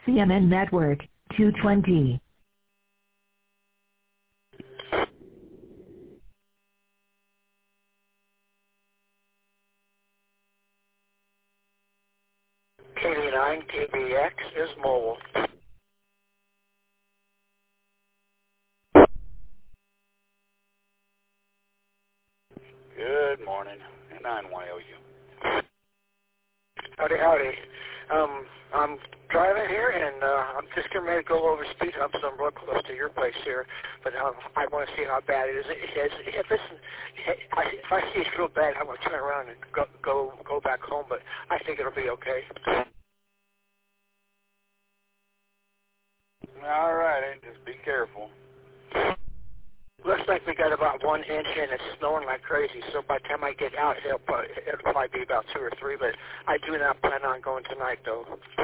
CNN Network, 220. KD9 KBX is mobile. Good morning, and 9YOU. Howdy, howdy. I'm driving here, and I'm just getting ready to go over speed humps. I'm real close to your place here, but I want to see how bad it is. If I see it's real bad, I'm going to turn around and go back home, but I think it'll be okay. All right, just be careful. Looks like we got about 1 inch, and it's snowing like crazy. So by the time I get out, it'll probably be about 2 or 3. But I do not plan on going tonight, though.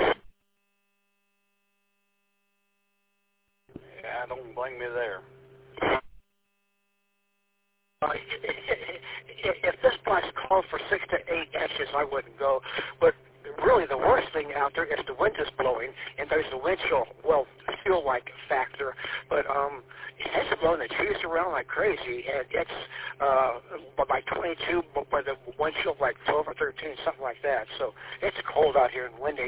Yeah, don't blame me there. If this place called for 6 to 8 inches, I wouldn't go. But really, the worst thing out there is the wind is blowing, and there's the wind chill, feel-like factor. But it's blowing the trees around like crazy, and it's by 22, but by the wind chill like 12 or 13, something like that. So it's cold out here and windy.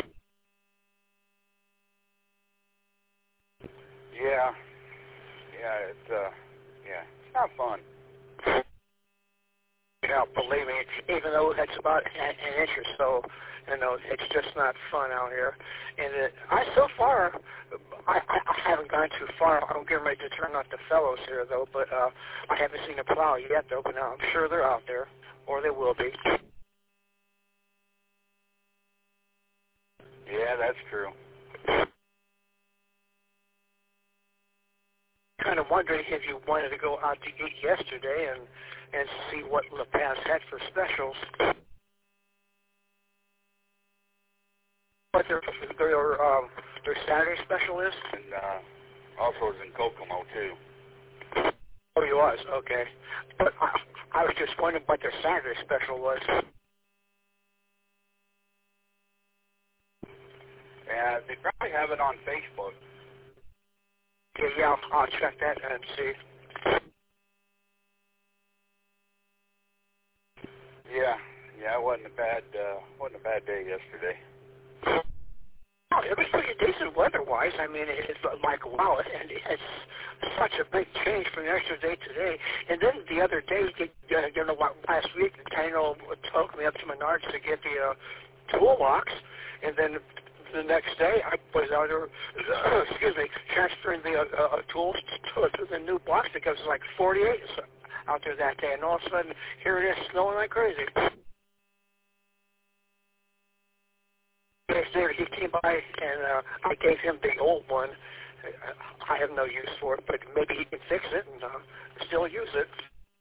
Yeah, it's not fun. Yeah, believe me, even though it's about an inch or so, it's just not fun out here. And so far, I haven't gone too far. I'm getting ready to turn out the fellows here, though, but I haven't seen a plow yet, though, but now I'm sure they're out there, or they will be. Yeah, that's true. Kind of wondering if you wanted to go out to eat yesterday and see what La Paz had for specials. What their Saturday special is? And also is in Kokomo, too. Oh, you was? Okay. But I was just wondering what their Saturday special was. Yeah, they probably have it on Facebook. Yeah, I'll check that and see. Yeah, it wasn't a bad day yesterday. Oh, it was pretty decent weather-wise. I mean, it's like, wow, and it's such a big change from yesterday to today. And then the other day, last week, Tano took me up to Menards to get the toolbox, and then the next day, I was out there, transferring the tools to the new box because it was like 48 out there that day, and all of a sudden, here it is snowing like crazy. Next day, he came by, and I gave him the old one. I have no use for it, but maybe he can fix it and still use it.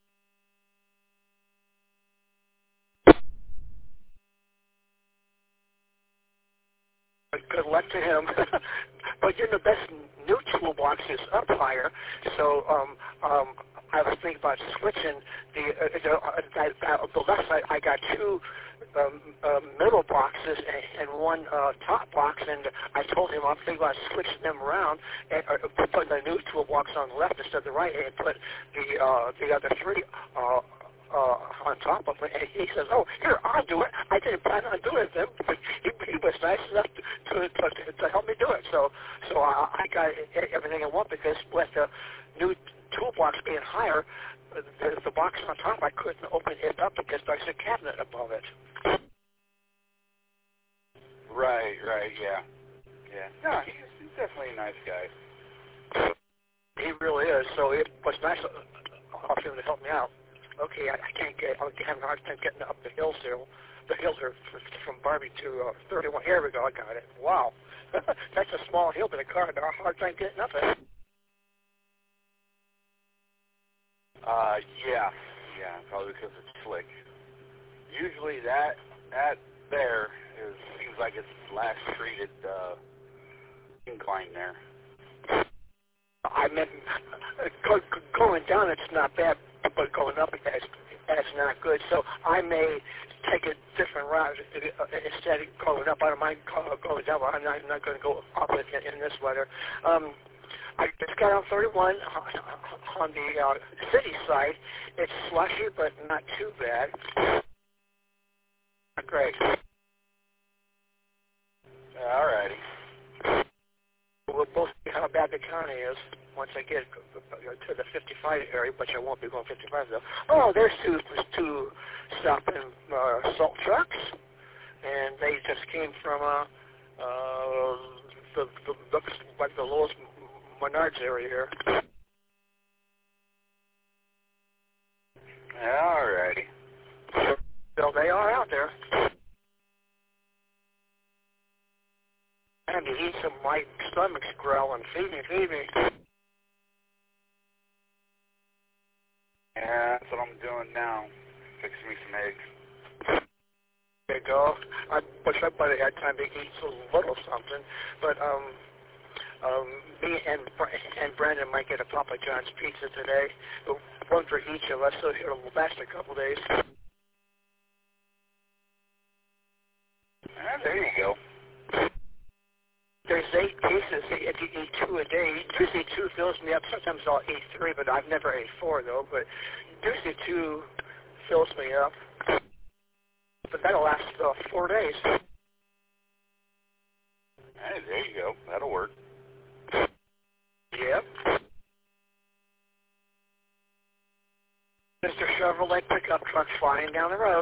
Good luck to him. But the best new toolbox is up higher, so I was thinking about switching the left side. I got 2 middle boxes and 1 top box, and I told him I'm thinking about switching them around and putting the new toolbox on the left instead of the right, and put the other 3 on top of it, and he says, "Oh, here, I'll do it. I didn't plan on doing it then, but he was nice enough to help me do it." So I got everything I want, because with the new toolbox being higher, the box on top, I couldn't open it up because there's a cabinet above it. Right, yeah. No, he's definitely a nice guy. He really is. So it was nice of him to help me out. Okay, I'm having a hard time getting up the hills here. The hills are from Barbie to 31. Here we go, I got it. Wow. That's a small hill, but a car had a hard time getting up it. Yeah, probably because it's slick. Usually that there seems like it's last treated incline there. I meant going down, it's not bad, but going up, that's not good. So I may take a different route instead of going up. I don't mind going down, but I'm not going to go up in this weather. I just got on 31 on the city side. It's slushy, but not too bad. Great. All righty. We'll both see how bad the county is once I get to the 55 area, which I won't be going 55 though. Oh, there's two stopping salt trucks, and they just came from the lowest Menards area here. All righty. So they are out there. And to eat some, my stomach's growling. Feed me, feed me. Yeah, that's what I'm doing now. Fixing me some eggs. There you go. I wish I might have had time to eat a little something, but me and Brandon might get a Papa John's pizza today, one for each of us, so it'll last a couple days. There you go. There's 8 pieces. If you eat 2 a day, usually 2 fills me up. Sometimes I'll eat 3, but I've never ate 4 though. But usually 2 fills me up. But that'll last 4 days. Hey, there you go. That'll work. Yep. Mr. Chevrolet pickup truck flying down the road.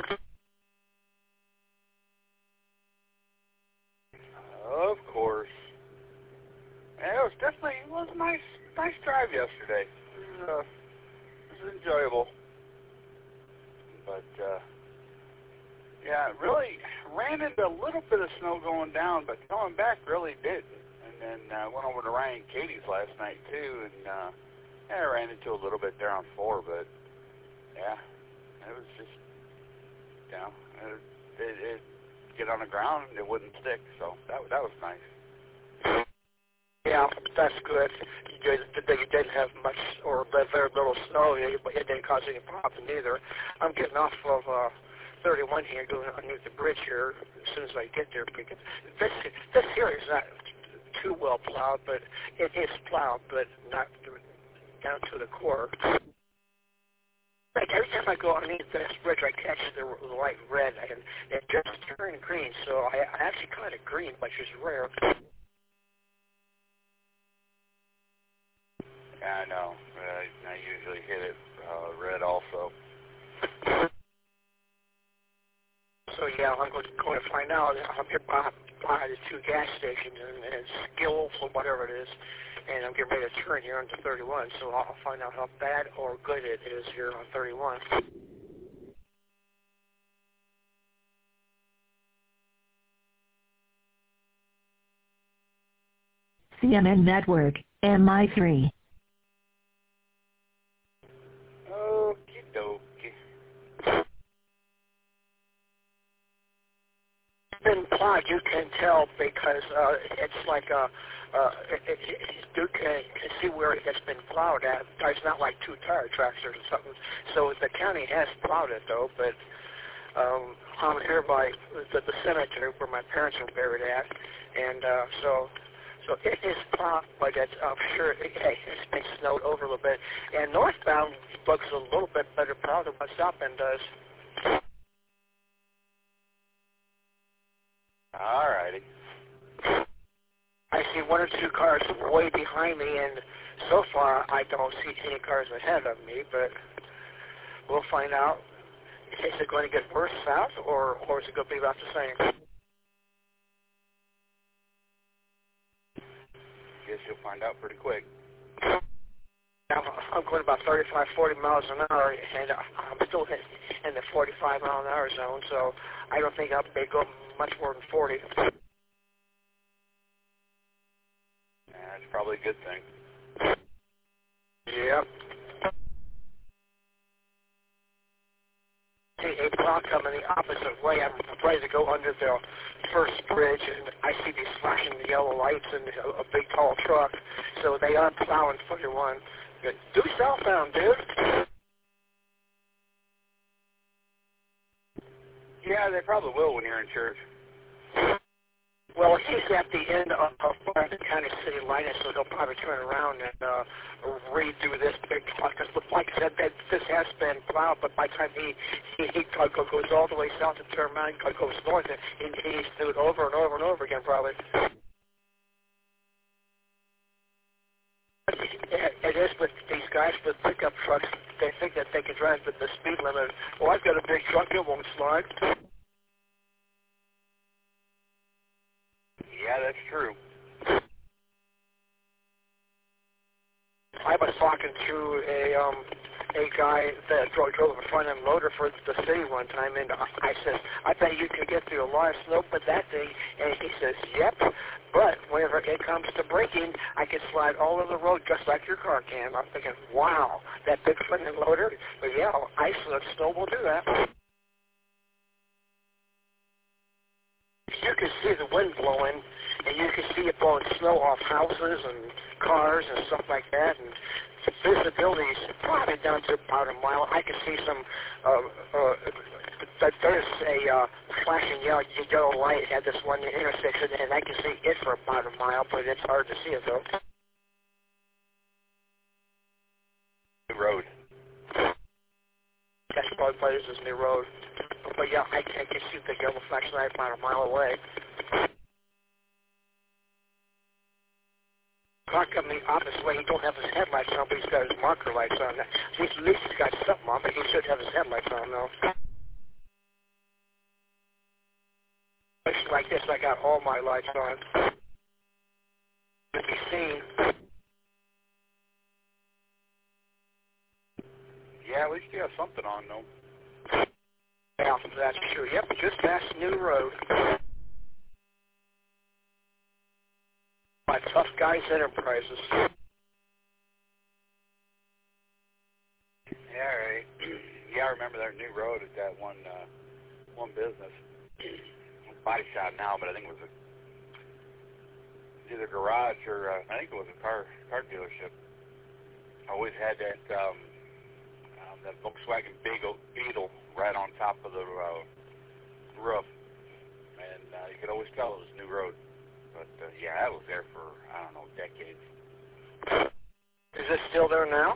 Of course. Yeah, it was a nice drive yesterday. It was enjoyable. But, yeah, it really ran into a little bit of snow going down, but coming back really didn't. And then went over to Ryan and Katie's last night, too, and I ran into a little bit there on 4, but, yeah, it was just, you know, it get on the ground and it wouldn't stick, so that was nice. Yeah, that's good. You didn't have much or very little snow. It didn't cause any problem either. I'm getting off of 31 here, going underneath the bridge here as soon as I get there. Because this here is not too well plowed, but it is plowed, but not down to the core. Like every time I go underneath this bridge, I catch the light red, and it just turned green. So I actually caught it green, which is rare. Yeah, I know. I usually hit it red also. So yeah, I'm going to find out. I'm here by the 2 gas stations and Skills or whatever it is, and I'm getting ready to turn here onto 31. So I'll find out how bad or good it is here on 31. CNN Network, MI3. Okie dokie. Been plowed, you can tell because it's like you can see where it's been plowed at. It's not like 2 tire tractors or something. So the county has plowed it though, but I'm here by the cemetery where my parents are buried at, and so it is plowed, but I'm sure it's been snowed over a little bit. And northbound looks a little bit better plowed than what southbound does. All righty. I see 1 or 2 cars way behind me, and so far I don't see any cars ahead of me, but we'll find out. Is it going to get worse south, or is it going to be about the same? Guess you'll find out pretty quick. I'm going about 35, 40 miles an hour, and I'm still in the 45 mile an hour zone, so I don't think I'll be going much more than 40. Yeah, that's probably a good thing. Yep. See a plow coming the opposite way. I'm ready to go under the first bridge, and I see these flashing yellow lights and a big tall truck. So they are plowing 41. Do southbound, dude. Yeah, they probably will when you're in church. Well, he's at the end of the County City line, so he'll probably turn around and redo this big truck. Because, like I said, this has been plowed, but by the time he goes all the way south and turn around and goes north, and he's do it over and over and over again, probably. It is, but these guys with pickup trucks, they think that they can drive the speed limit. Well, I've got a big truck, it won't slide. Yeah, that's true. I was talking to a guy that drove a front-end loader for the city one time, and I said, I bet you can get through a lot of snow, but that day, and he says, yep, but whenever it comes to braking, I can slide all over the road just like your car can. I'm thinking, wow, that big front-end loader, but yeah, ice and snow will do that. You can see the wind blowing, and you can see it blowing snow off houses and cars and stuff like that, and visibility is probably down to about a mile. I can see some, there's a flashing yellow light at this one intersection, and I can see it for about a mile, but it's hard to see it, though. New road. That's probably this new road. But yeah, I can see the yellow flashing light about a mile away. Car coming off this way, he don't have his headlights on, but he's got his marker lights on. At least he's got something on, but he should have his headlights on, though. Places like this, I got all my lights on. To be seen. Yeah, at least you have something on, though. Yeah, that's true. Yep, just past New Road. My Tough Guys Enterprises. Yeah, right. Yeah, I remember that New Road at that one business. Body shop now, but I think it was either a garage or I think it was a car dealership. I always had that Volkswagen Beetle right on top of the roof, and you could always tell it was New Road. But yeah, that was there for I don't know, decades. Is it still there now?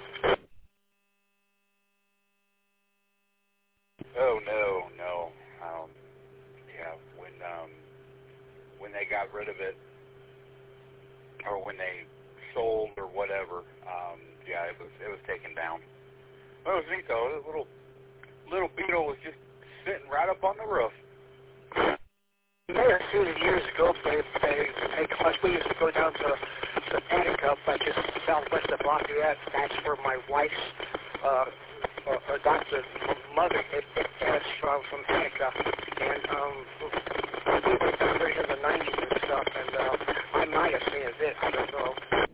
Oh no. Yeah, when they got rid of it, or when they sold or whatever, yeah, it was taken down. Well, it was neat though. The little Beetle was just sitting right up on the roof. You may have seen it years ago. We used to go down to Attica, but just southwest of Lafayette. That's where my wife's adopted mother is from Attica, and we went down there in the 90s and stuff, and I might have seen it. I don't know.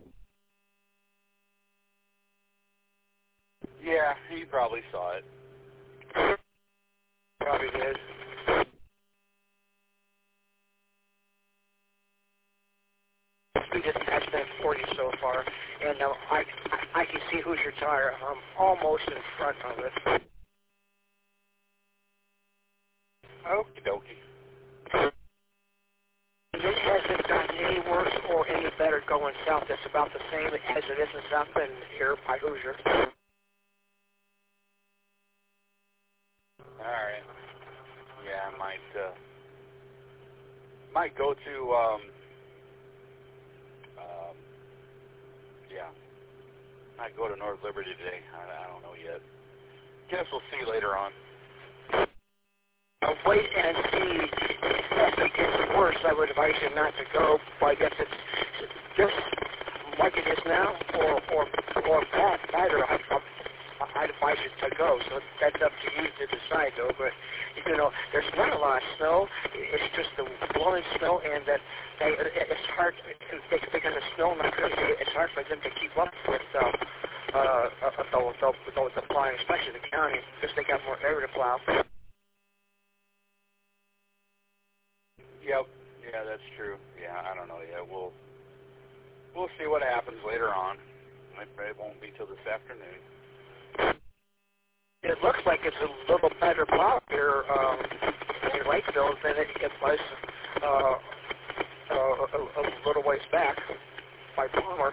Yeah, he probably saw it. Probably did. We just passed that 40 so far, and I can see Hoosier Tire almost in front of it. Okie dokie. It hasn't gotten any worse or any better going south. It's about the same as it is in South Bend here by Hoosier. All right. Yeah, I might go to yeah, might go to North Liberty today. I don't know yet. Guess we'll see later on. Wait and see. If it gets worse, I would advise you not to go. But I guess it's just like it is now, or better. I'd advise you to go. So that's up to you to decide, though. But you know, there's not a lot of snow. It's just the blowing snow, and that it's hard because of snow. It's hard for them to keep up with the plowing, especially the county, because they got more area to plow. Yep. Yeah, that's true. Yeah, I don't know yet. We'll see what happens later on. It won't be till this afternoon. It looks like it's a little better plow here than it was a little ways back by Palmer.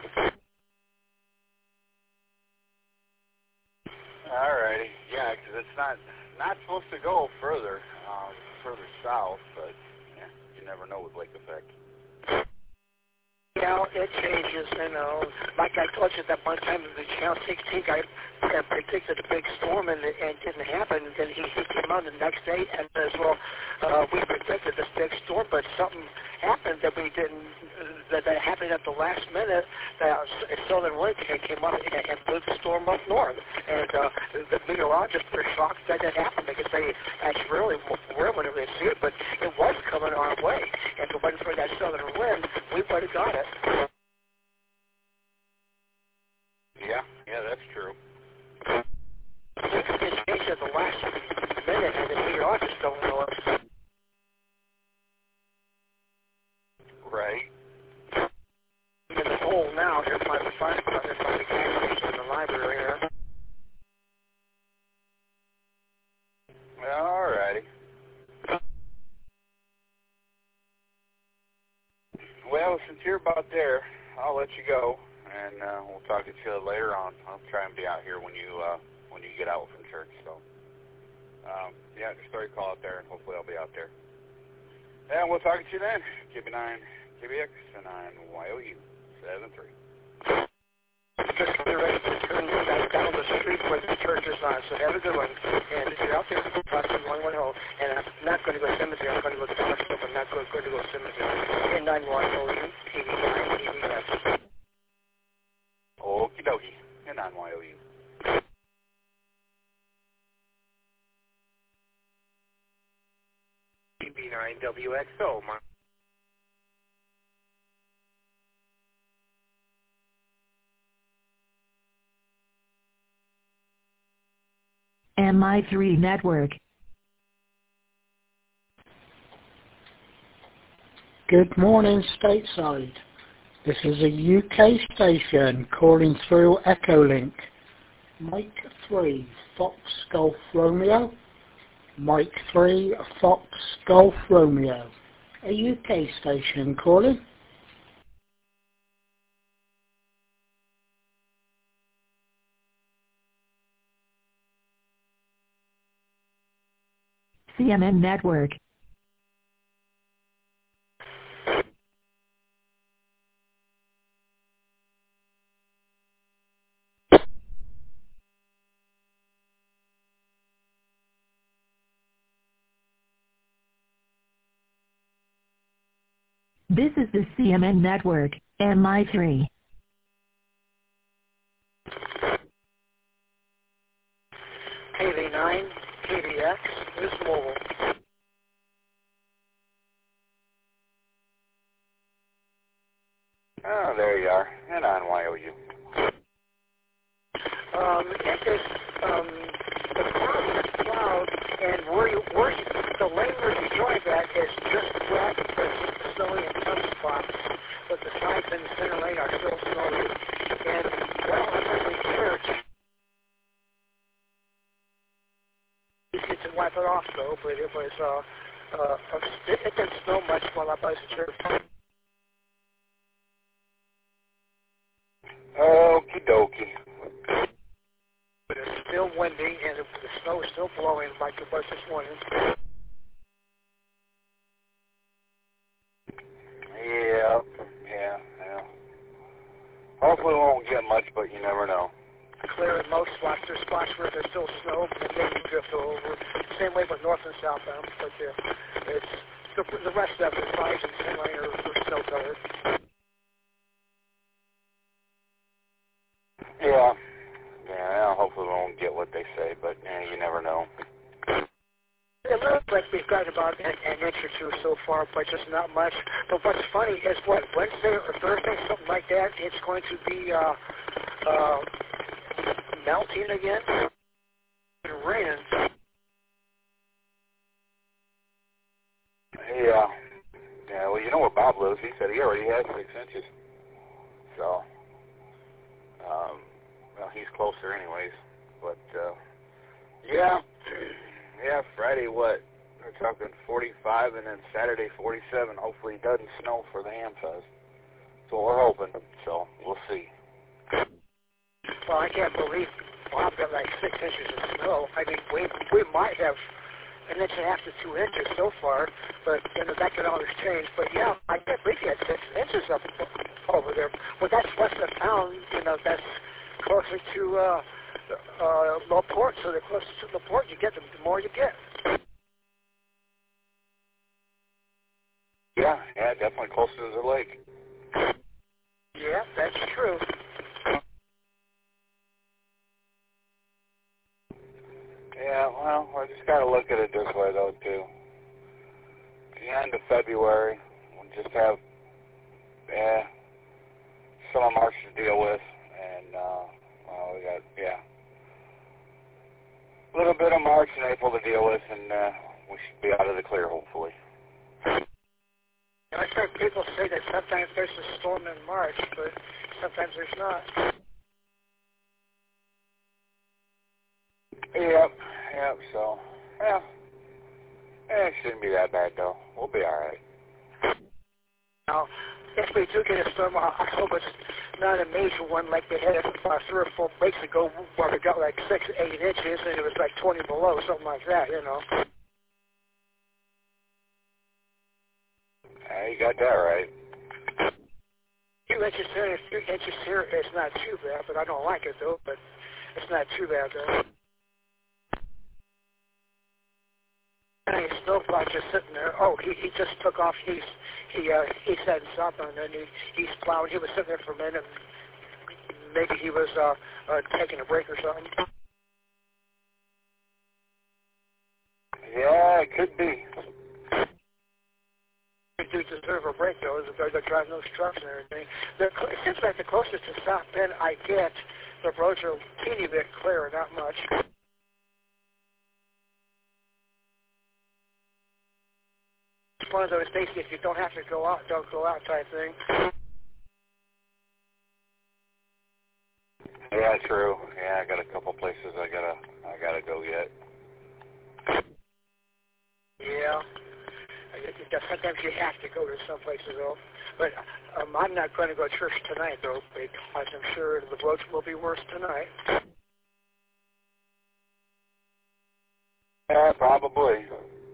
Alrighty, yeah, because it's not supposed to go further south, but yeah, you never know with lake effect. Yeah, it changes, like I told you that one time in the Channel 16 guy predicted a big storm and it didn't happen. And then he came on the next day and says, well, we predicted this big storm, but something happened that we didn't, that happened at the last minute. That southern wind came up and blew the storm up north. And the meteorologists were shocked that happened because they actually really were whenever they see it, but it was coming our way. And if it wasn't for that southern wind, we would have got it. Yeah, that's true. It changed at the last minute, and the meteorologists don't know it. Right. I'm in the hole now here by the fire department, by the gas station in the library here. Alrighty. Well, since you're about there, I'll let you go, and we'll talk to you later on. I'll try and be out here when you get out from church. So, yeah, just throw your call out there, and hopefully I'll be out there. And we'll talk to you then. KB9, KBX, and 9YOU 73. Just get ready to turn back down the street where the church is on. So have a good one. And if you're out there, talk to one home. And I'm not going to go cemetery. I'm going to go to the hospital. I'm not going to go cemetery. And 9YOU, KB9, KBX. Okie dokie. And 9YOU. KB9WXO, MI3 Network. Good morning, stateside. This is a UK station calling through Echolink. Mike 3, Fox Golf Romeo. Mike 3, Fox Golf Romeo. A UK station calling. CNN Network. This is the CNN Network, MI3. KV9, KVX, News Mobile. Oh, there you are. And 9YOU. It is, the cloud is cloud, and the lane where you drive at is just wet, it's snowy in some spots, but the sides in the center lane are still snowy. And, well, I'm in church. Easy to wipe it off, though, but it was, it didn't snow much while I was in church. Okie dokie. But it's still windy, and the snow is still blowing like it was this morning. Yeah. Hopefully we won't get much, but you never know. Clear in most spots. There's spots where there's still snow, and maybe drift over. Same way with north and southbound, but it's the rest of the sides and same lane are snow covered. Yeah, hopefully we won't get what they say, but you never know. It looks like we've got about an inch or two so far, but just not much. But what's funny is what, Wednesday or Thursday, something like that, it's going to be melting again and raining. Yeah, well, you know where Bob lives. He said he already had 6 inches. So, well, he's closer anyways. But, yeah, Friday, what? we're talking 45, and then Saturday 47. Hopefully it doesn't snow for the Hamfest. That's what we're hoping, so we'll see. Well, I can't believe Bob got like 6 inches of snow. I mean, we might have an inch and a half to 2 inches so far, but you know, that could always change. But yeah, I can't believe he had 6 inches up over there. Well, that's less than a pound. You know, that's closer to La Porte. So the closer to La Porte you get, the more you get. Yeah, definitely closer to the lake. Yeah, that's true. Yeah, well, I just got to look at it this way, though, too. At the end of February, we'll just have, some of March to deal with, and, we got, a little bit of March and April to deal with, and we should be out of the clear, hopefully. I've heard people say that sometimes there's a storm in March, but sometimes there's not. Yep, so, it shouldn't be that bad, though. We'll be all right. Now, if we do get a storm, I hope it's not a major one like they had 3 or 4 weeks ago where we got like 6, 8 inches and it was like 20 below, something like that, you know. You got that right. 2 inches here, 3 inches here, it's not too bad, but I don't like it, though, but it's not too bad, though. And his snowplow just sitting there. Oh, he just took off. He said something, and he's plowing. He was sitting there for a minute. Maybe he was taking a break or something. Yeah, it could be. They do deserve a break, though. They're driving those trucks and everything. It seems like the closest to South Bend I get, the roads are a teeny bit clearer, not much. It's one of those days, if you don't have to go out, don't go out type thing. Yeah, true. Yeah, I got a couple places I gotta go yet. Yeah. Sometimes you have to go to some places, though. But I'm not going to go to church tonight, though, because I'm sure the roads will be worse tonight. Yeah, probably.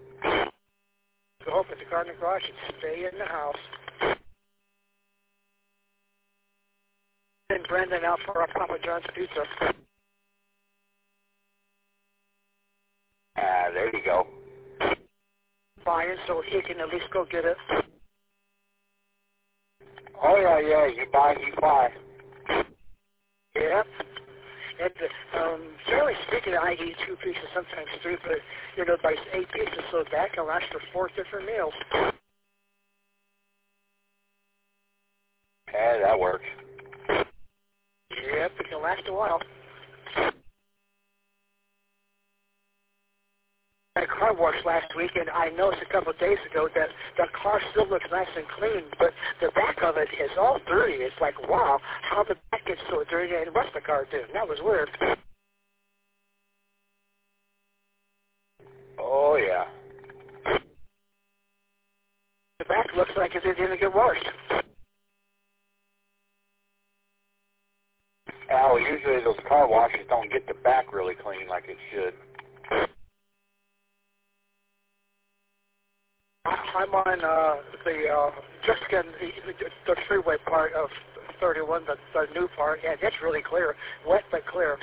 So hope at the car in the garage and stay in the house. Send Brendan out for our Papa John's pizza. There you go. Buying so he can at least go get it. Oh, yeah, you buy, you fly. Yep. And generally speaking, I eat 2 pieces, sometimes 3, but, you know, by 8 pieces, so that can last for 4 different meals. Yeah, that works. Yep, it can last a while. My car washed last week, and I noticed a couple of days ago that the car still looks nice and clean, but the back of it is all dirty. It's like, wow, how the back gets so dirty and what's the car doing? That was weird. Oh, yeah. The back looks like it didn't get washed. Well, usually those car washes don't get the back really clean like it should. I'm on just getting the freeway part of 31, the new part, and it's really clear, wet but clear.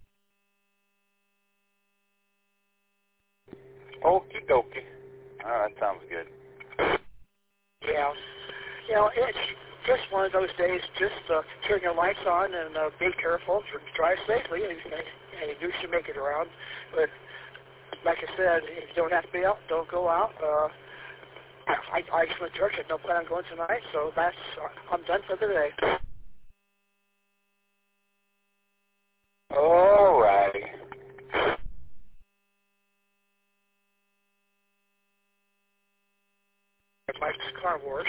Okie dokie. That sounds good. Yeah. You know, it's just one of those days, just turn your lights on and be careful, drive safely, and you should make it around. But like I said, if you don't have to be out, don't go out. I just went to church. I had no plan on going tonight, so I'm done for the day. All righty. Mike's car wash.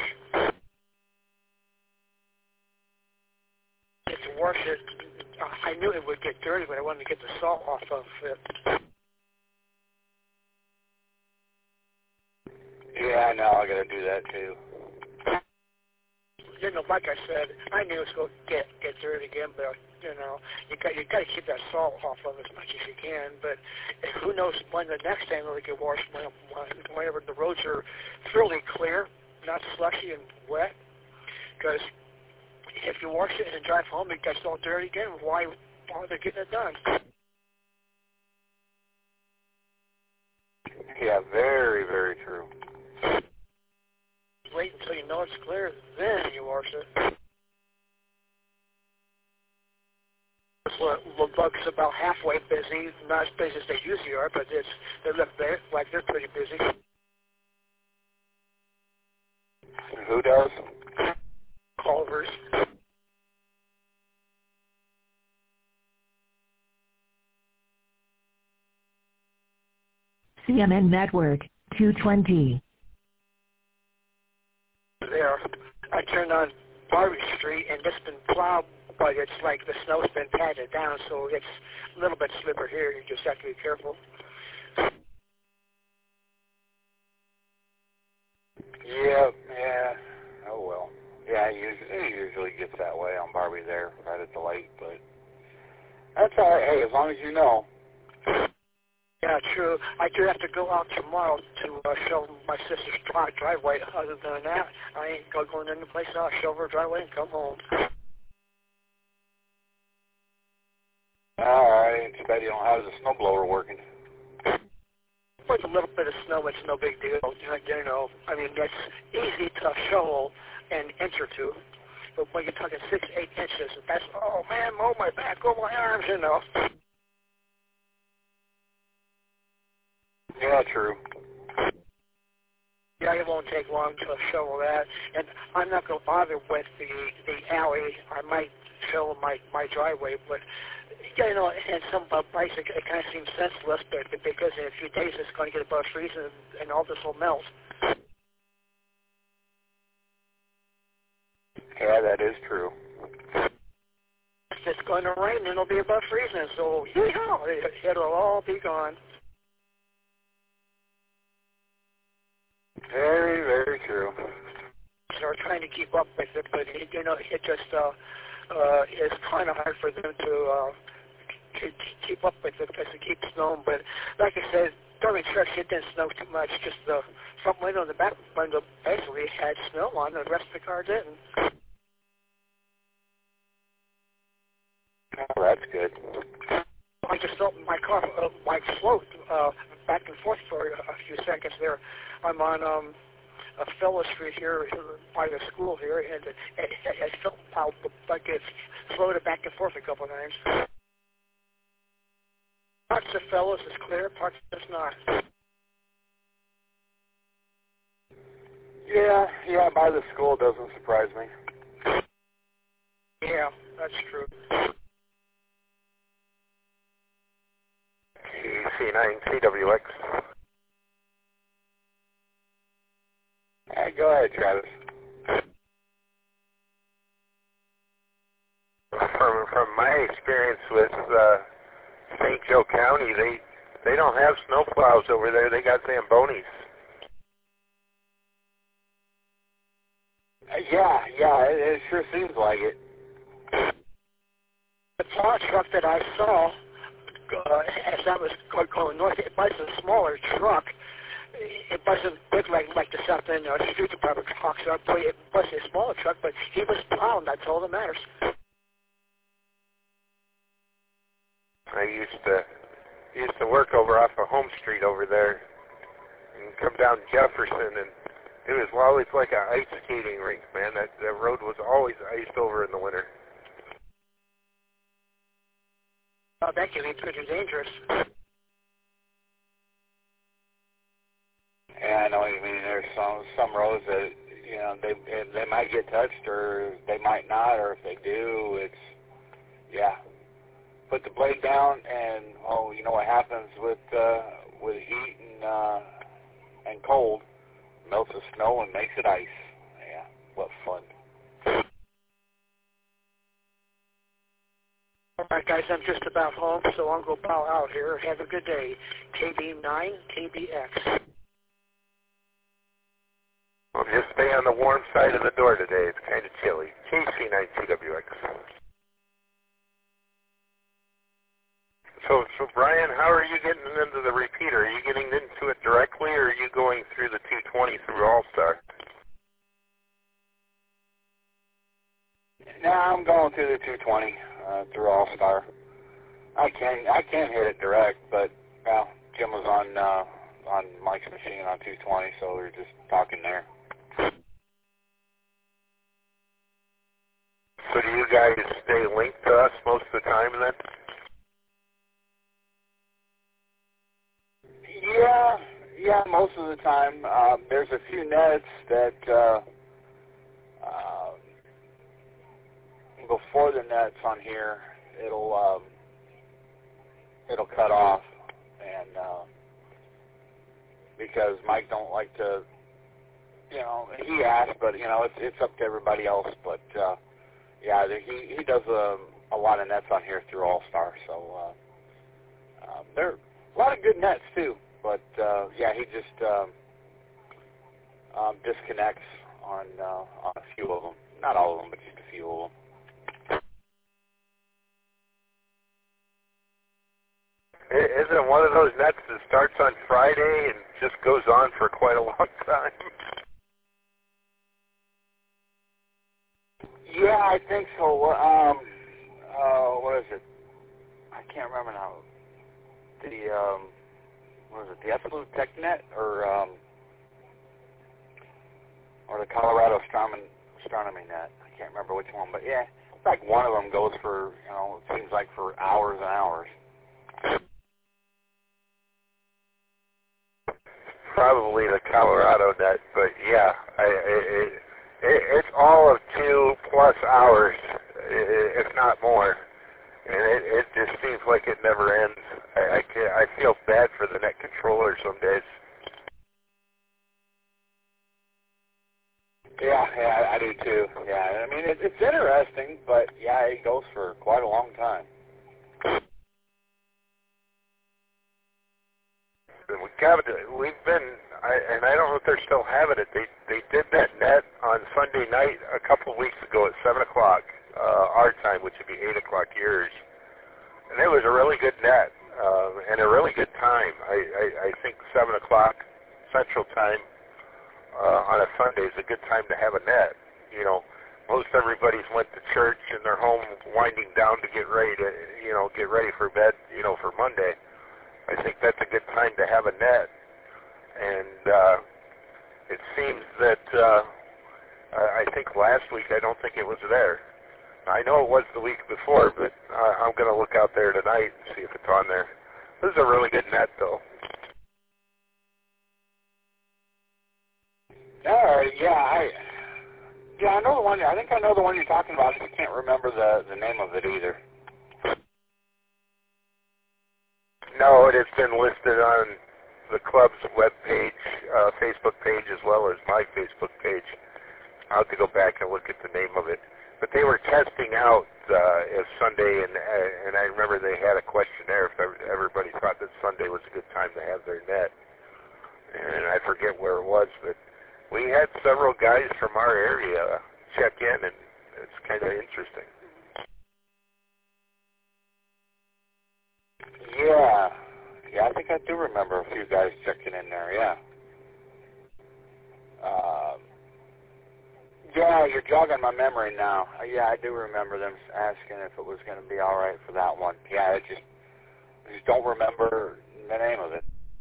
To wash it, I knew it would get dirty, but I wanted to get the salt off of it. know. I got to do that too. You know, like I said, I knew it was going to get dirty again, but you know, you got to keep that salt off of as much as you can. But who knows when the next time it'll get washed? Whenever the roads are fairly clear, not slushy and wet. Because if you wash it and drive home, it gets all dirty again. Why bother getting it done? Yeah, very, very true. Wait until you know it's clear, then you wash it. The bug's about halfway busy, not as busy as they usually are, but they look like they're pretty busy. Who does? Culvers. CMN Network, 220. There, I turned on Barbie Street, and it's been plowed, but it's like the snow's been patted down, so it's a little bit slippery here. You just have to be careful. Yeah. Oh well. Yeah, it usually gets that way on Barbie there, right at the lake, but that's all right. Hey, as long as you know. Yeah, true. I do have to go out tomorrow to show my sister's driveway. Other than that, I ain't going any place else. Show her driveway and come home. All right. Too bad you don't have the snowblower working. With a little bit of snow, it's no big deal. You know, I mean, that's easy to shovel an inch or two. But when you're talking 6, 8 inches, that's, oh man, oh my back, oh my arms, you know. Yeah, true. Yeah, it won't take long to shovel that. And I'm not going to bother with the alley. I might shovel my driveway, but, you know, in some place it kind of seems senseless, but because in a few days it's going to get above freezing and all this will melt. Yeah, that is true. If it's going to rain, then it'll be above freezing, so, it'll all be gone. Very, very true. So we're trying to keep up with it, but you know, it just it's kind of hard for them to keep up with it because it keeps snowing. But like I said, during church it didn't snow too much. Just the front window and the back window basically had snow on, and the rest of the car didn't. Oh, that's good. I just felt my car might float back and forth for a few seconds there. I'm on a fellow street here by the school here, and it felt like it floated back and forth a couple of times. Parts of fellows is clear, parts is not. Yeah, by the school doesn't surprise me. Yeah, that's true. C9 CWX. Go ahead, Travis. From my experience with St. Joe County, they don't have snow plows over there. They got Zambonis. Yeah, it sure seems like it. The plow truck that I saw as I was going north, it was a smaller truck. It wasn't big like the something street department trucks are. It was a smaller truck, but he was plowing. That's all that matters. I used to work over off of Home Street over there and come down Jefferson, and it was always like an ice skating rink, man. That road was always iced over in the winter. Oh, that can be pretty dangerous. Yeah, I know what you mean. There's some roads that, you know, they might get touched or they might not, or if they do, it's, yeah. Put the blade down and, oh, you know what happens with heat and cold, melts the snow and makes it ice. Yeah, what fun. All right, guys, I'm just about home, so I'll go bow out here. Have a good day. KB9, KBX. Well, just stay on the warm side of the door today. It's kind of chilly. KC92WX. So Brian, how are you getting into the repeater? Are you getting into it directly, or are you going through the 220 through All-Star? No, I'm going through the 220 through All-Star. I can hit it direct, but well, Jim was on Mike's machine on 220, so we were just talking there. So do you guys stay linked to us most of the time then? Yeah, most of the time. There's a few nets that before the nets on here, it'll cut off, and because Mike don't like to, he asked, but it's up to everybody else. But yeah, he does a lot of nets on here through All-Star, so there are a lot of good nets too. But yeah, he just disconnects on a few of them. Not all of them, but just a few of them. Isn't one of those nets that starts on Friday and just goes on for quite a long time? Yeah, I think so. What is it? I can't remember now. What is it? The Absolute Tech Net or the Colorado Astronomy Net? I can't remember which one, but yeah, like one of them goes for it seems like for hours and hours. Probably the Colorado net, but yeah, it's all of 2+ hours, if not more, and it just seems like it never ends. I feel bad for the net controller some days. Yeah, I do too. Yeah, I mean it's interesting, but yeah, it goes for quite a long time. We've been, and I don't know if they're still having it. They did that net on Sunday night a couple of weeks ago at 7 o'clock our time, which would be 8 o'clock yours. And it was a really good net and a really good time. I think 7 o'clock Central Time on a Sunday is a good time to have a net. Most everybody's went to church and they're home winding down to get ready to, get ready for bed, for Monday. I think that's a good time to have a net, and it seems that I think last week I don't think it was there. I know it was the week before, but I'm going to look out there tonight and see if it's on there. This is a really good net, though. I know the one. I think I know the one you're talking about. I just can't remember the name of it either. No, it has been listed on the club's webpage, Facebook page, as well as my Facebook page. I'll have to go back and look at the name of it. But they were testing out Sunday, and I remember they had a questionnaire if everybody thought that Sunday was a good time to have their net. And I forget where it was, but we had several guys from our area check in, and it's kind of interesting. Yeah, I think I do remember a few guys checking in there, yeah. Yeah, you're jogging my memory now. Yeah, I do remember them asking if it was going to be all right for that one. Yeah, I just don't remember the name of it.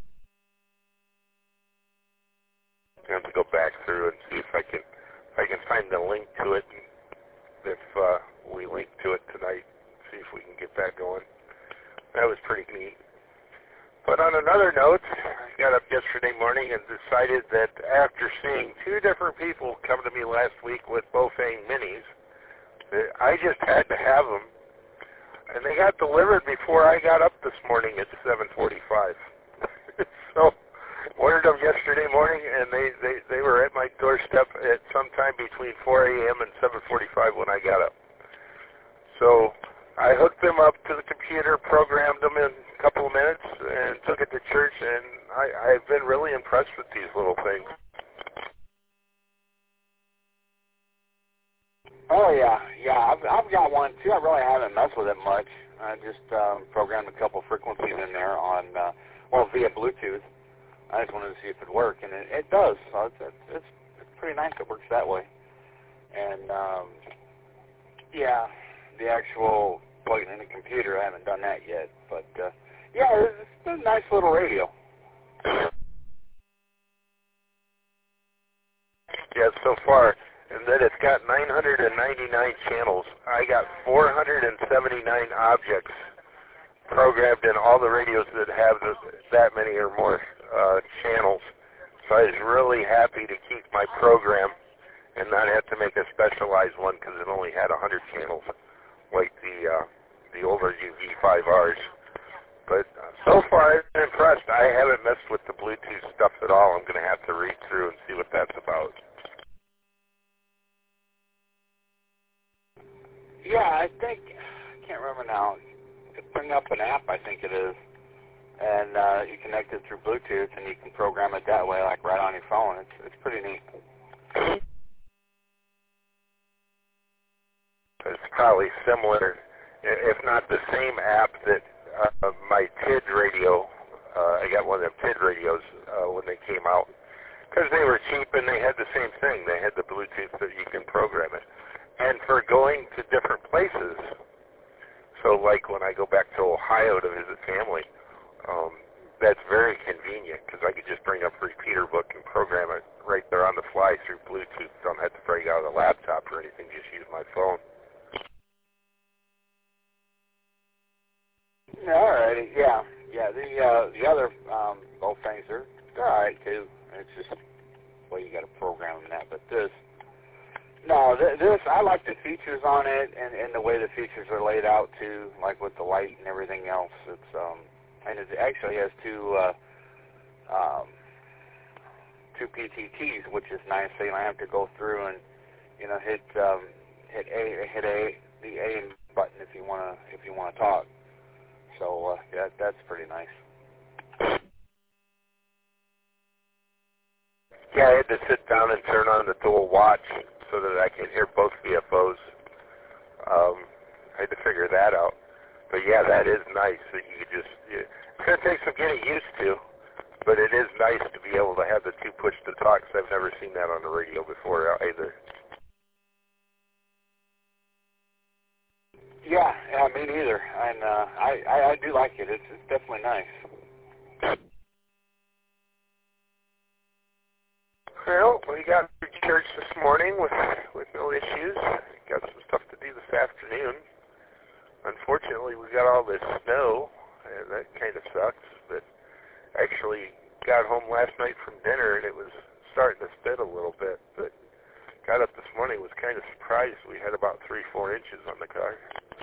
I have to go back through and see if I can find the link to it. If we link to it tonight, see if we can get that going. That was pretty neat. But on another note, I got up yesterday morning and decided that after seeing two different people come to me last week with Bofang Minis, that I just had to have them. And they got delivered before I got up this morning at 7:45. So ordered them yesterday morning, and they were at my doorstep at sometime between 4 a.m. and 7:45 when I got up. So I hooked them up to the computer, programmed them in a couple of minutes, and took it to church, and I've been really impressed with these little things. Oh, yeah. I've got one, too. I really haven't messed with it much. I just programmed a couple frequencies in there on, via Bluetooth. I just wanted to see if it worked, and it does. So it's pretty nice. It works that way. And, the actual plugging in the computer, I haven't done that yet. But, it's a nice little radio. Yeah, so far. And then it's got 999 channels. I got 479 objects programmed in all the radios that have that many or more channels. So I was really happy to keep my program and not have to make a specialized one because it only had 100 channels, like the older UV5Rs. But so far, I've been impressed. I haven't messed with the Bluetooth stuff at all. I'm going to have to read through and see what that's about. Yeah, I can't remember now. Bring up an app, I think it is, and you connect it through Bluetooth, and you can program it that way, like right on your phone. It's pretty neat. It's probably similar, if not the same app that my TID radio, I got one of them TID radios when they came out, because they were cheap and they had the same thing. They had the Bluetooth that you can program it. And for going to different places, so like when I go back to Ohio to visit family, that's very convenient because I could just bring up a repeater book and program it right there on the fly through Bluetooth. Don't have to break out a laptop or anything, just use my phone. All righty, yeah. The other both things are they're all right too. It's just you got to program that. But this I like the features on it and the way the features are laid out too, like with the light and everything else. It's and it actually has two PTTs, which is nice. So you don't have to go through and hit the A button if you wanna talk. So that's pretty nice. Yeah, I had to sit down and turn on the dual watch so that I can hear both VFOs. I had to figure that out. But yeah, that is nice that you could just, it's going to take some getting used to, but it is nice to be able to have the two push to talk, because I've never seen that on the radio before either. Yeah, me neither. And I do like it. It's definitely nice. Well, we got through church this morning with no issues. Got some stuff to do this afternoon. Unfortunately, we got all this snow, and that kind of sucks. But actually got home last night from dinner, and it was starting to spit a little bit. But got up this morning, was kind of surprised. We had about 3-4 inches on the car.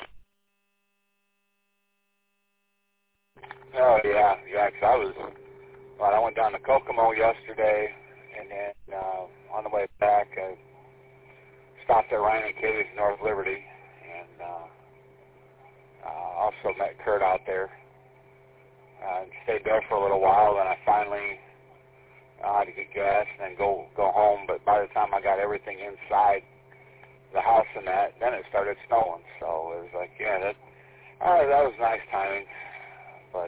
Oh, yeah, because I went down to Kokomo yesterday, and then on the way back, I stopped at Ryan and Katie's North Liberty, and also met Kurt out there, and stayed there for a little while, and I finally had to get gas and then go home, but by the time I got everything inside the house and then it started snowing, so it was like, that was nice timing. But,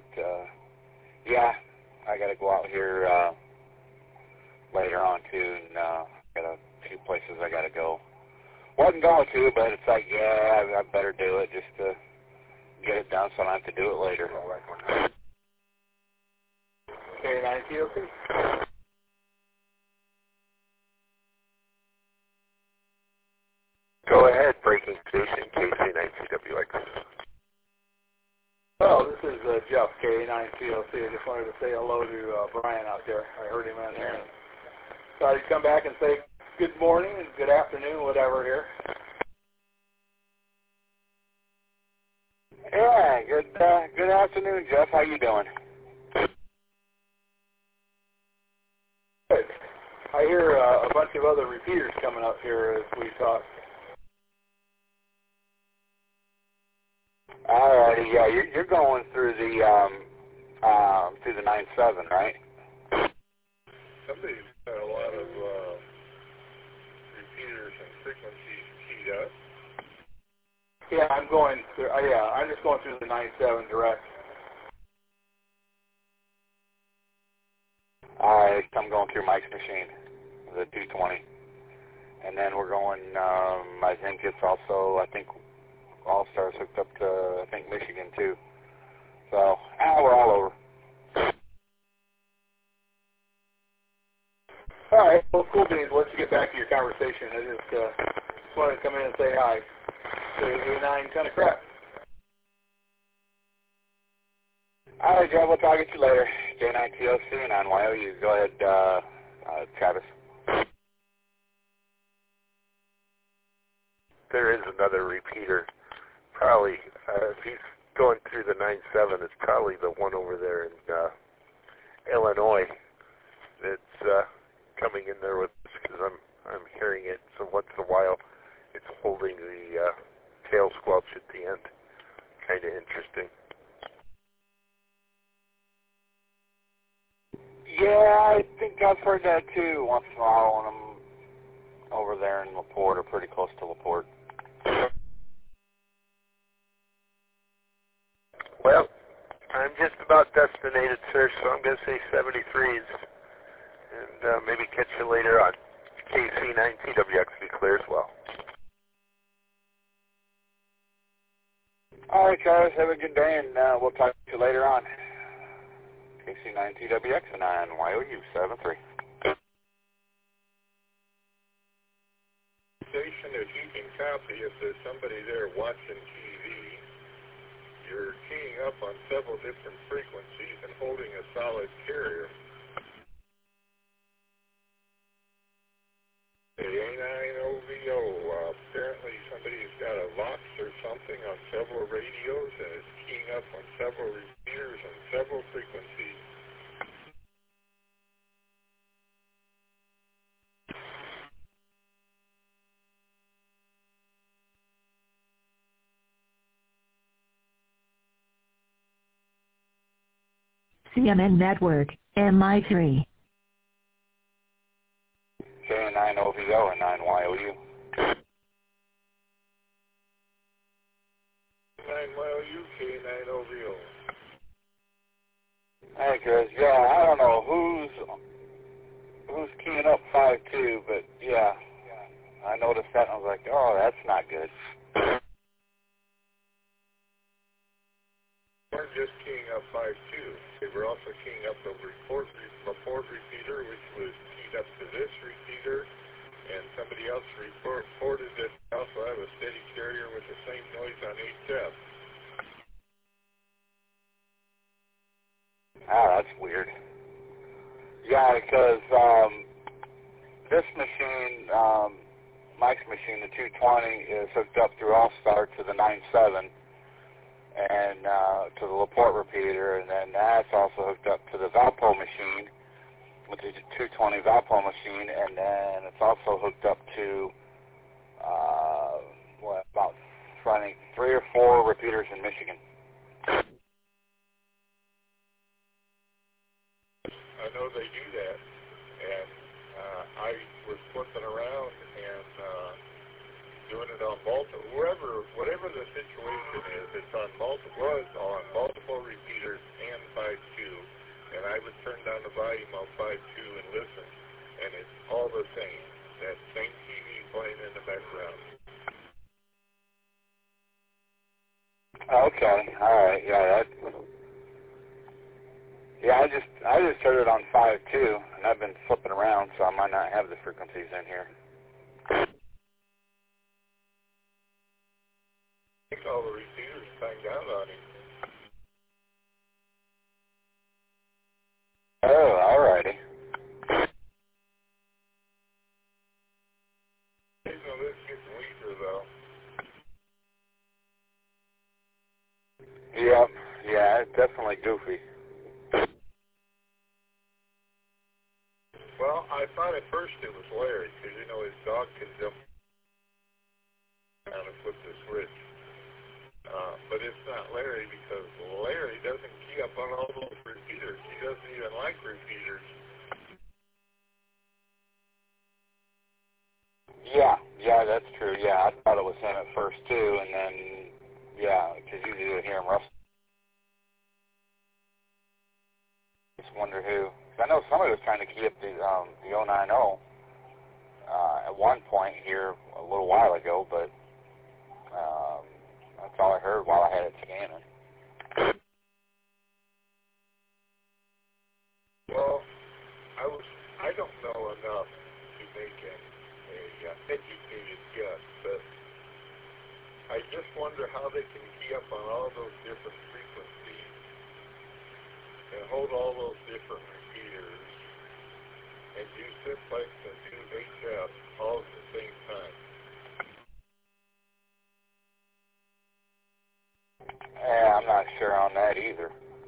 I got to go out here later on, too, and got a few places I got to go. Wasn't going to, but it's like, I better do it just to get it done so I don't have to do it later. K9TOC. Go ahead, breaking station, KC9CWX. Well, this is Jeff, K9COC. I just wanted to say hello to Brian out there. I heard him in there. So I'd come back and say good morning and good afternoon, whatever here. Yeah, good afternoon, Jeff. How you doing? Good. I hear a bunch of other repeaters coming up here as we talk. Alrighty, yeah, you're going through the 9.7, right? Somebody's got a lot of repeaters and frequencies keyed up? Yeah, I'm going through. I'm just going through the 9.7 direct. I'm going through Mike's machine, the 220, and then we're going. I think it's also. I think All Stars hooked up to. I think Michigan too. So we're all over. All right. Well, cool beans. Let's get back to your conversation. I just wanted to come in and say hi. So A9 kind of crap. All right, Joe. We'll talk to you later. J9TOC and on YOU. Go ahead, Travis. There is another repeater. Probably, if he's going through the 9.7, it's probably the one over there in Illinois that's coming in there with us, because I'm hearing it. So once in a while, it's holding the tail squelch at the end. Kind of interesting. Yeah, I think I've heard that too once in a while when I'm over there in LaPorte or pretty close to LaPorte. Well, I'm just about destinated, sir, so I'm going to say 73s, and maybe catch you later on. KC9TWX be clear as well. All right, Travis, have a good day, and we'll talk to you later on. KC9TWX and on YOU 73. Station, if you can copy, if there's somebody there watching TV, you're keying up on several different frequencies and holding a solid carrier. The A9OVO, apparently somebody's got a LOX or something on several radios and is keying up on several repeaters and several frequencies. CMN Network, MI3. J9OVO and 9YOU. 9YOU, K9OVO. Hey, Chris. Yeah, I don't know who's keying up 5.2, but yeah, I noticed that and I was like, oh, that's not good. They weren't just keying up 5.2. They were also keying up the LaPorte repeater, which was keyed up to this repeater, and somebody else reported that they also have a steady carrier with the same noise on HF. That's weird. Yeah, because this machine, Mike's machine, the 220, is hooked up through All-Star to the 9.7 and to the LaPorte repeater, and then that's also hooked up to the Valpo machine, which is a 220 Valpo machine, and then it's also hooked up to about running 3 or 4 repeaters in Michigan. I know they do that, and I was flipping around and doing it on whatever the situation is, it's on multiple repeaters and 5.2, and I would turn down the volume on 5.2 and listen, and it's all the same, that same TV playing in the background. Okay, all right, I just heard it on 5.2, and I've been flipping around, so I might not have the frequencies in here. I think all the repeaters timed out on him. Oh, all righty. You know, this gets weaker, though. Yep, yeah, it's definitely goofy. Well, I thought at first it was Larry, because, you know, his dog can jump down and flip the switch. But it's not Larry, because Larry doesn't key up on all those repeaters. He doesn't even like repeaters. Yeah, that's true. Yeah, I thought it was him at first too, and then, yeah, because usually you hear him rustle. Just wonder who. I know somebody was trying to key up the 090 at one point here a little while ago, but that's all I heard while I had it scanning. Well, I don't know enough to make an educated guess, but I just wonder how they can key up on all those different frequencies and hold all those different repeaters and do simplex and do HF all at the same time. Yeah, I'm not sure on that either.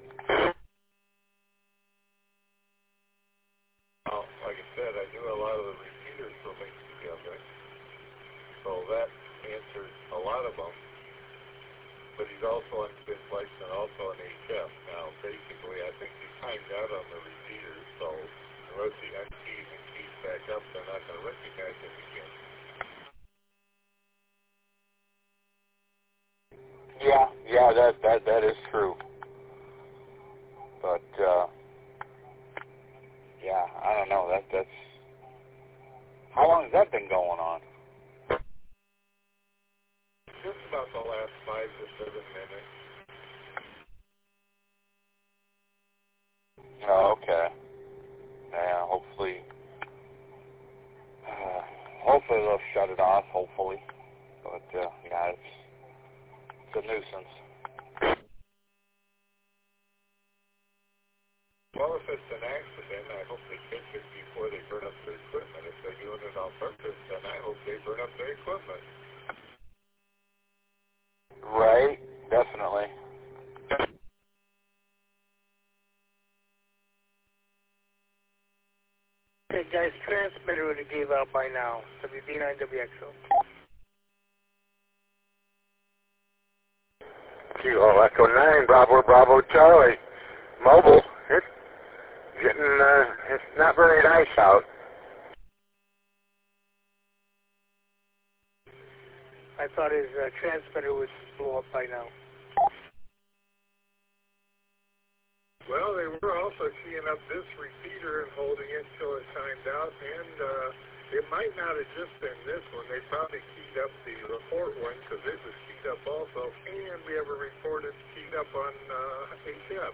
Well, like I said, I knew a lot of the repeaters were linked together, so that answers a lot of them. But he's also on simplex and also on HF. Now, basically, I think he timed out on the repeaters, so unless he unkeys and keys back up, they're not going to recognize him again. Yeah, that is true. But yeah, I don't know. That's how long has that been going on? Just about the last 5 to 7 minutes. Oh, okay. Yeah, hopefully they'll shut it off. Hopefully, but yeah, it's a nuisance. Well, if it's an accident, I hope they catch it before they burn up their equipment. If they're doing it on purpose, then I hope they burn up their equipment. Right, definitely. Okay, guys, transmitter would have gave out by now. WB9WXO. Kilo Echo 9, Bravo Charlie. Mobile. It's getting, it's not very nice out. I thought his transmitter would blow up by now. Well, they were also keying up this repeater and holding it until it timed out, and it might not have just been this one. They probably keyed up the report one because it was keyed up also, and we have a report it's keyed up on HF.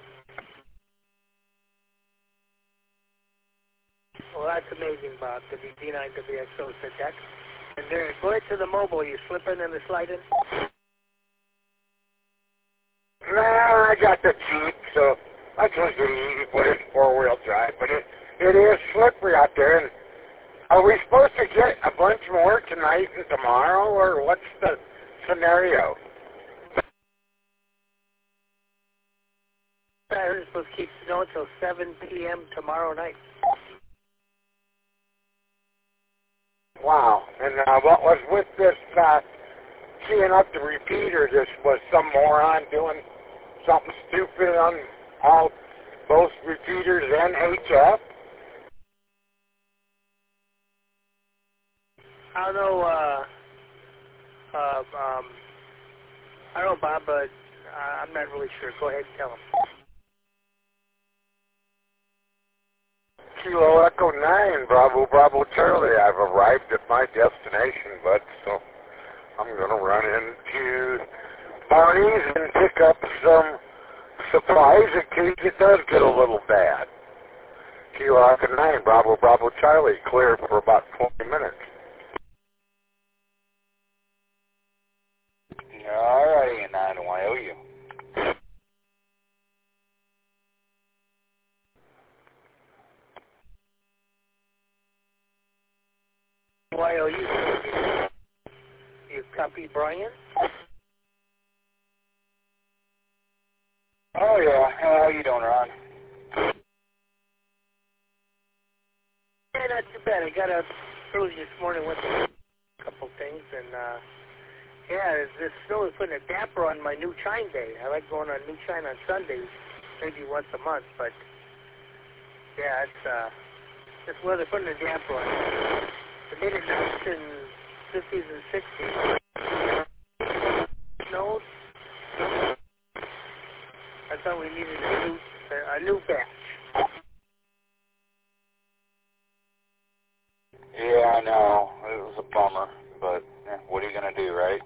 Well, that's amazing, Bob. WB9WXO said that. And there, go ahead to the mobile. You slipping and the sliding? Nah, I got the Jeep, so I took it easy, put it in four-wheel drive, but it is slippery out there. And are we supposed to get a bunch more tonight and tomorrow, or what's the scenario? We're supposed to keep snow until 7 p.m. tomorrow night. Wow. And what was with this keying up the repeater? This was some moron doing something stupid on all both repeaters and HF? I don't know, I don't know, Bob, but I'm not really sure. Go ahead and tell him. Kilo Echo 9, Bravo Charlie. I've arrived at my destination, bud, so I'm going to run into Barney's and pick up some supplies in case it does get a little bad. Kilo Echo 9, Bravo Charlie. Clear for about 20 minutes. All righty, and 9YOU. YOU. You copy, Brian? Oh, yeah. How you doing, Ron? Yeah, not too bad. I got up early this morning, went to a couple things, and, yeah, this snow is putting a damper on my new Chine Day. I like going on New Chine on Sundays, maybe once a month, but, yeah, it's, this weather putting a damper on it. It made it nice in 50s and 60s. new batch. Yeah, I know. It was a bummer, but what are you going to do, right?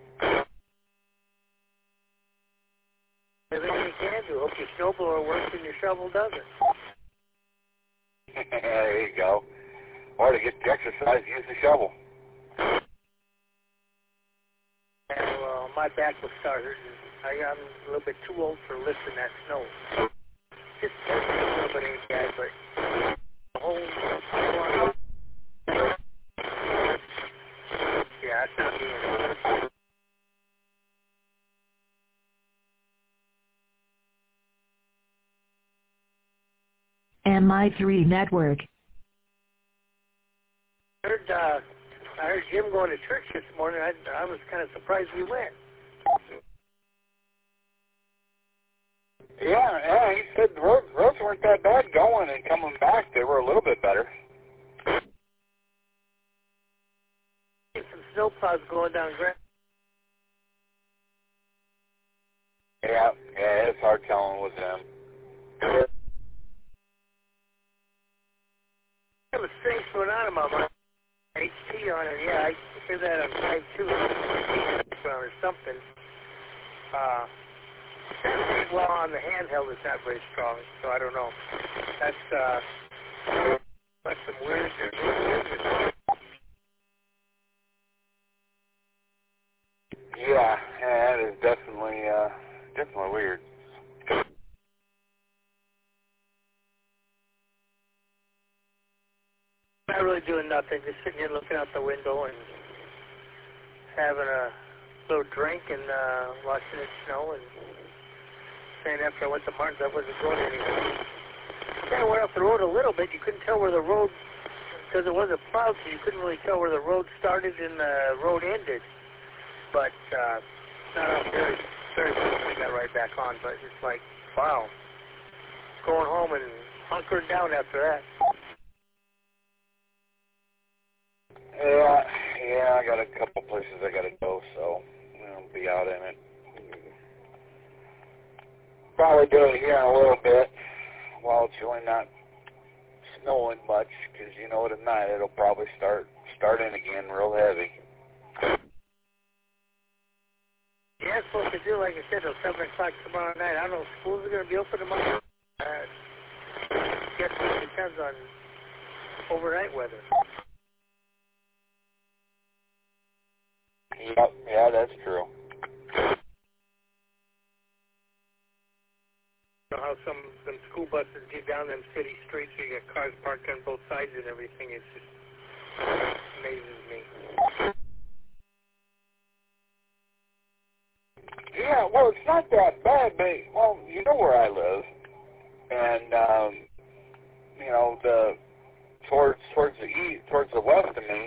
Everything you can do. Hope your snowblower works and your shovel doesn't. There you go. Or to get the exercise, use the shovel. And my back was started. I'm a little bit too old for lifting that snow. Just a little bit of guy, but the whole yeah, that's not me. MI3 Network. I heard Jim going to church this morning. I was kind of surprised we went. Yeah, he said the roads weren't that bad going and coming back. They were a little bit better. Some snowplows going down ground. Yeah, it's hard telling with them. I have a strange going on in my mind. HT on it, yeah, I hear that on 5.2 or something. Well, on the handheld, it's not very strong, so I don't know. That's some weird. Yeah, that is definitely weird. Not really doing nothing, just sitting here looking out the window and having a little drink and watching it snow and saying after I went to Martin's I wasn't going anywhere. Then I went up the road a little bit. You couldn't tell where the road, because it wasn't plowed, so you couldn't really tell where the road started and the road ended. But very, very quickly got right back on. But it's like, wow, going home and hunkering down after that. Yeah, I got a couple places I got to go, so I'll be out in it. Probably do it here in a little bit while it's really not snowing much, because you know tonight it'll probably start in again real heavy. Yeah, it's supposed to do, like I said, till 7 o'clock tomorrow night. I don't know if schools are going to be open tomorrow. Guess it depends on overnight weather. Yep, yeah, that's true. You know how some school buses get down them city streets, so you got cars parked on both sides and everything. It just amazes me. Yeah, well, it's not that bad, but, well, you know where I live, and, you know, towards the east, towards the west of me,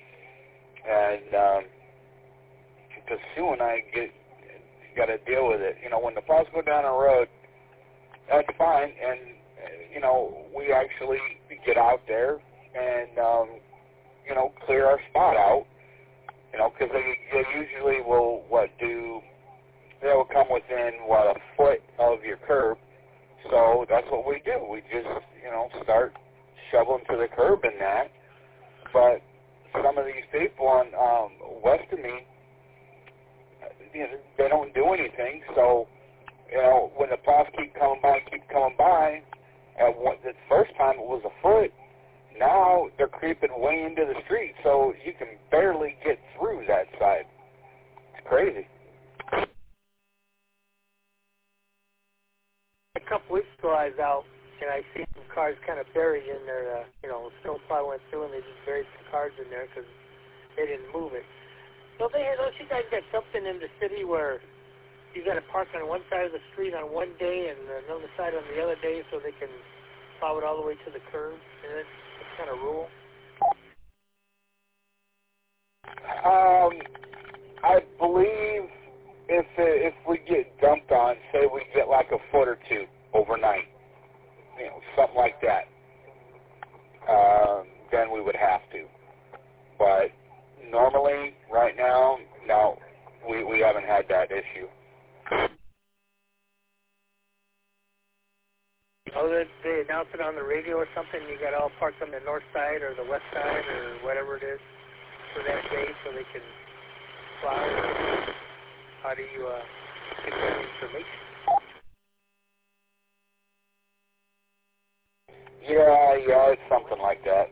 and, because Sue and I got to deal with it. You know, when the plows go down a road, that's fine, and, you know, we actually get out there and, you know, clear our spot out, you know, because they usually will, they will come within, a foot of your curb, so that's what we do. We just, you know, start shoveling to the curb in that, but some of these people on west of me, you know, they don't do anything, so, you know, when the plows keep coming by, the first time it was a foot, now they're creeping way into the street, so you can barely get through that side. It's crazy. A couple weeks ago I was out, and I see some cars kind of buried in there. You know, snowplow went through, and they just buried some cars in there because they didn't move it. So don't you guys got something in the city where you got to park on one side of the street on one day and another side on the other day so they can plow it all the way to the curb? And that's kind of rule. I believe if we get dumped on, say we get like a foot or two overnight, you know, something like that, then we would have to. But normally, right now, no, we haven't had that issue. Oh, they announce it on the radio or something? You got all parked on the north side or the west side or whatever it is for that day so they can fly? How do you get that information? Yeah, it's something like that.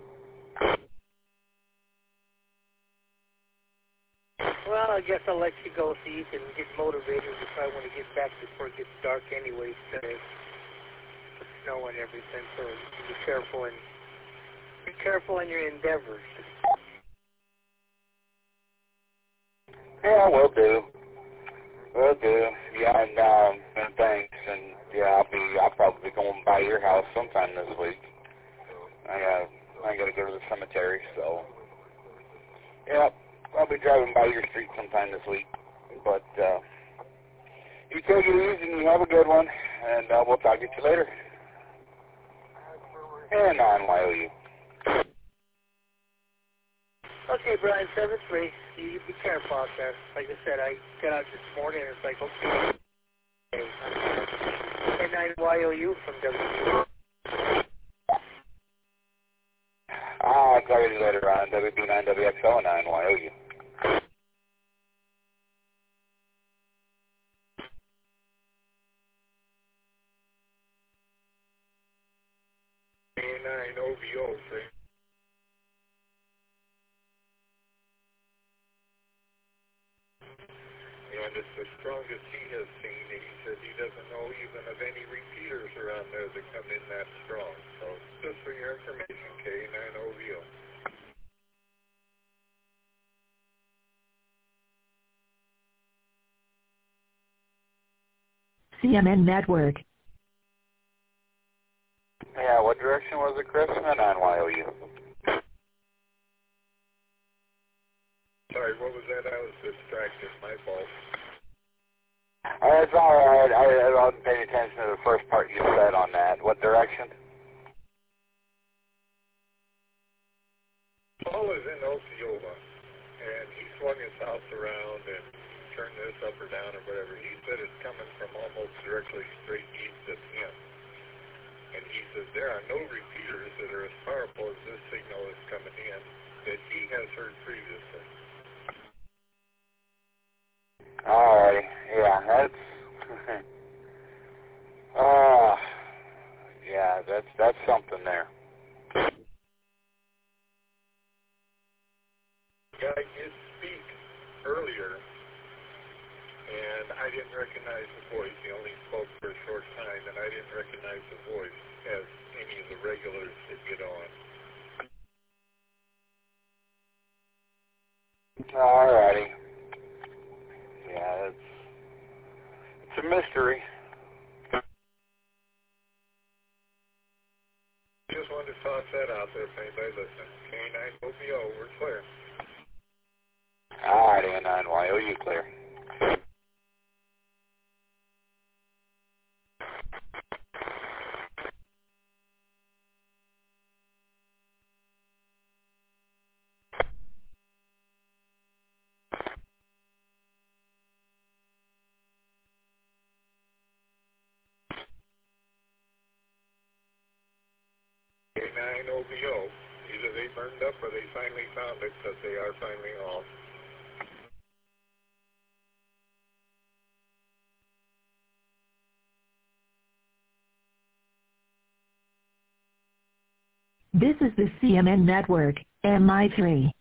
Well, I guess I'll let you go so you can get motivated. You probably want to get back before it gets dark anyway today. The snow and everything, so you can be careful in your endeavors. Yeah, will do. Yeah, and thanks. And yeah, I'll probably be going by your house sometime this week. I gotta go to the cemetery, so yeah, I'll be driving by your street sometime this week. But you take it easy and you have a good one, and we'll talk to you later. And on YOU. Okay, Brian, 7-3. You be careful out there. Like I said, I got out this morning and it's like, okay. And 9YOU from WB. I'll talk to you later on WB9WXO and 9YOU. K9OVO, see? And it's the strongest he has seen. He said he doesn't know even of any repeaters around there that come in that strong. So just for your information, K9OVO. CMN Network. Yeah, what direction was it, Chris? And on YOU. Sorry, what was that? I was distracted. My fault. It's all right. I wasn't paying attention to the first part you said on that. What direction? Paul is in Osceola, and he swung his house around and turned this up or down or whatever. He said it's coming from almost directly straight east of him. And he says there are no repeaters that are as powerful as this signal is coming in that he has heard previously. Alright, yeah, that's yeah, that's something there. Yeah, I did speak earlier, and I didn't recognize the voice. He only spoke for a short time, and I didn't recognize the voice as any of the regulars that get on. Alrighty. Yeah, it's a mystery. Just wanted to toss that out there if anybody listening. K9OVO, we're clear. Alrighty, and 9YOU clear. K9OVO. Either they burned up or they finally found it because they are finally off. This is the CMN Network, MI3.